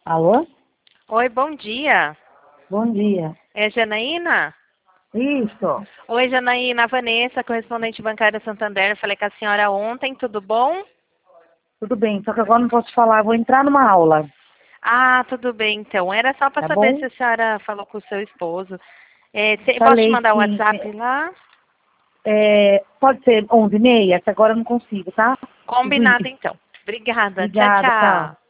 Alô? Oi, bom dia. Bom dia. É Janaína? Isso. Oi, Janaína, Vanessa, correspondente bancária Santander. Eu falei com a senhora ontem, tudo bom? Tudo bem, só que agora não posso falar. Eu vou entrar numa aula, Ah, tudo bem, então. Era só para tá saber bom? se a senhora falou com o seu esposo. Posso te Falei mandar o sim. WhatsApp lá? Pode ser 11h30, que agora eu não consigo, tá? Preciso Combinado, ir. então. Obrigada. Tchau, Obrigada, tchau. tchau.